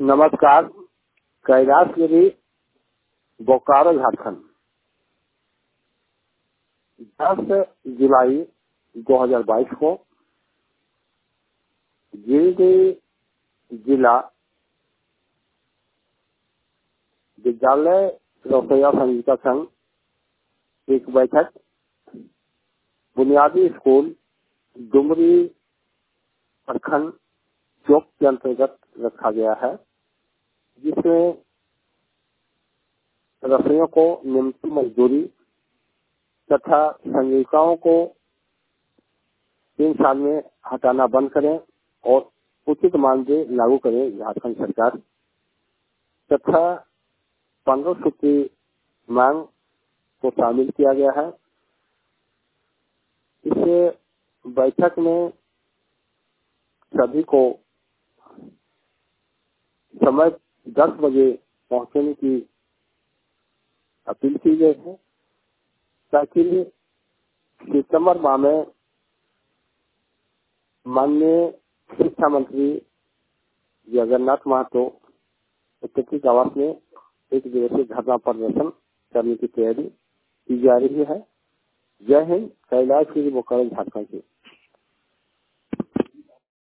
नमस्कार। कैलाशगिरी, बोकारो, झारखंड। 10 जुलाई 2022 को गिरिडीह जिला विद्यालय रसोइया संगीता संघ एक बैठक बुनियादी स्कूल डुमरी प्रखंड चौक के अंतर्गत रखा गया है, जिसमें रसोइयों को न्यूनतम मजदूरी तथा संजीविकाओं को 3 साल में हटाना बंद करें और उचित मानदेय लागू करे झारखंड सरकार तथा 1500 की मांग को शामिल किया गया है। इस बैठक में सभी को समय 10 बजे पहुंचने की अपील की गई है, ताकि सितंबर माह में माननीय शिक्षा मंत्री जगन्नाथ महतो उत्तरी आवास में 1 दिवसीय धरना प्रदर्शन करने की तैयारी की जा रही है। जय हिंद। कैलाशगिरी, बोकारो, झारखंड से।